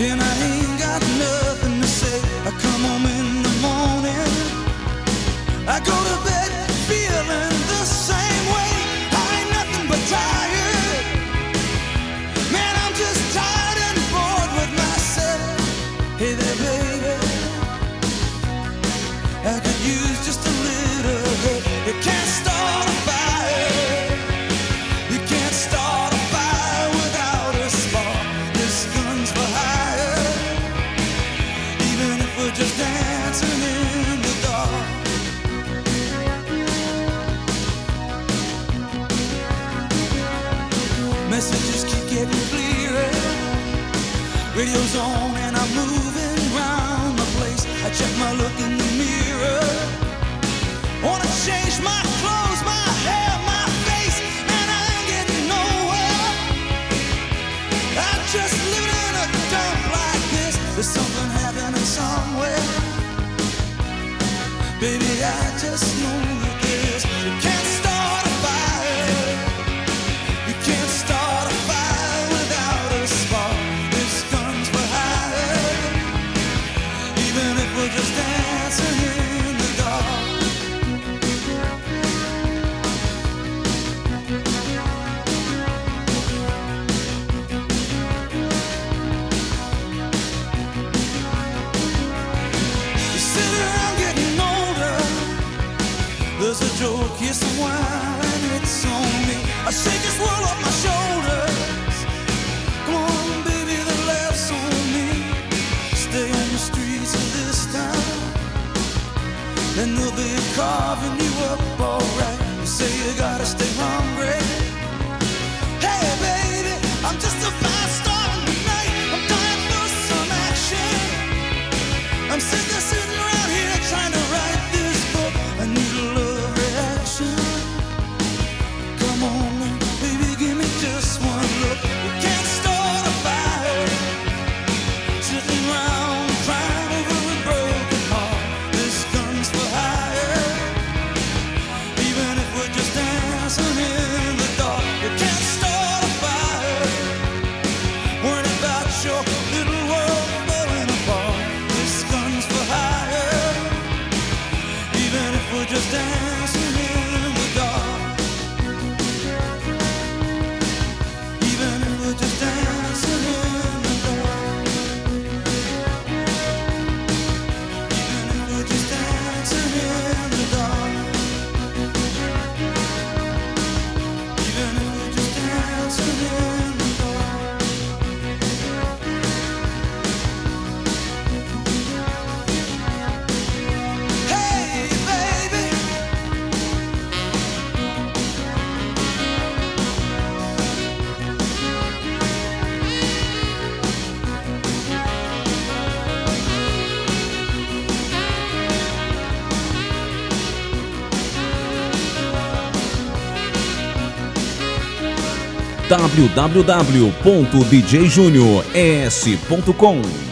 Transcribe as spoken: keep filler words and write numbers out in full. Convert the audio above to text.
and I ain't got nothing to say. I come home in the morning, I go to bed feeling the same way. I ain't nothing but tired, man, I'm just tired and bored with myself. Hey there, baby, I could use just a little help. You can't start a fire, you can't start a fire without a spark. This gun's for hire, even if we're just dancing in the dark. Messages keep getting clearer, radio's on and I'm moving round the place. I check my look in the mirror, wanna change my clothes, my hair, my face, and I ain't getting nowhere. I'm just living in a dump like this. There's something happening somewhere, baby, I just know that this. You can't start a fire, you can't start a fire without a spark. This gun's for hire, even if we're just dancing in the dark. You sit around getting older, there's a joke, here's some wine, and it's on me. I shake this world off my shoulders. Come on, baby, the laughs on me. Stay on the streets of this town, and they'll be carving you up alright. You say you gotta stay hungry. Hey, baby, I'm just about starting tonight. I'm dying for some action. I'm sitting there, sitting around here trying to write this book. I need a love reaction. Come on, baby, give me just one look. You can't start a fire, sitting around crying over a broken heart. This gun's for hire, even if we're just dancing in the dark. You can't start a fire, worrying about your little world falling apart. This gun's for hire, even if we're just dancing in the dark. Even if we're just dancing in the dark. Even if we're just dancing in the dark. Even if we're just dancing in the dark. Hey, baby, w w w ponto d j junior s ponto com